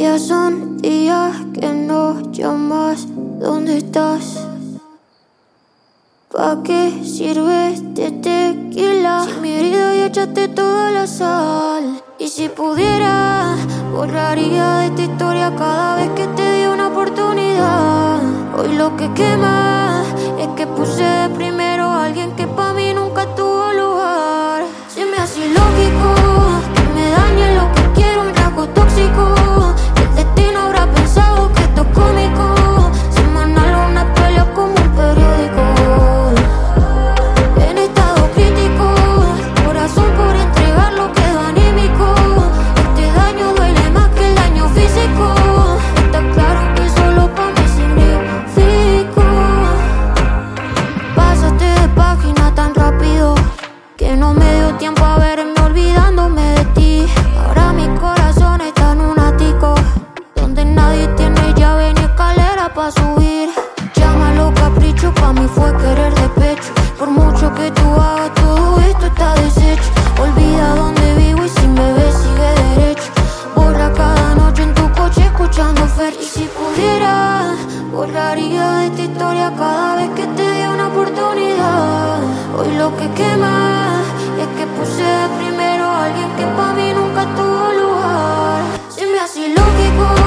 Ya son días que no llamas. ¿Dónde estás? ¿Pa' qué sirve este tequila? Si mi herida ya echaste toda la sal. Y si pudiera, borraría de esta historia cada vez que te di una oportunidad. Hoy lo que quema es que puse de primero a alguien que pa' mí nunca tuvo lugar. Se me hace ilógico que me dañe lo que quiero, un rasgo tóxico. El destino habrá pensado que esto es cómico. Semanal una pelea como un periódico. En estado crítico, corazón por entregar lo que es anímico. Este daño duele más que el daño físico. Está claro que solo pa' mí significo. Pasaste de página tan rápido que no me dio tiempo a verme olvidándome de ti. Ahora mi corazón está en un ático donde nadie tiene llave ni escalera pa' subir. Llámalo capricho, pa' mí fue querer de pecho. Por mucho que tú hagas, todo esto está deshecho. Olvida dónde vivo y sin bebé sigue derecho. Borra cada noche en tu coche escuchando Fer. Y si pudiera, borraría de esta historia cada vez que te dé una oportunidad. Hoy lo que quema es que puse de primero a alguien que pa' mí nunca tuvo lugar. Se me hace ilógico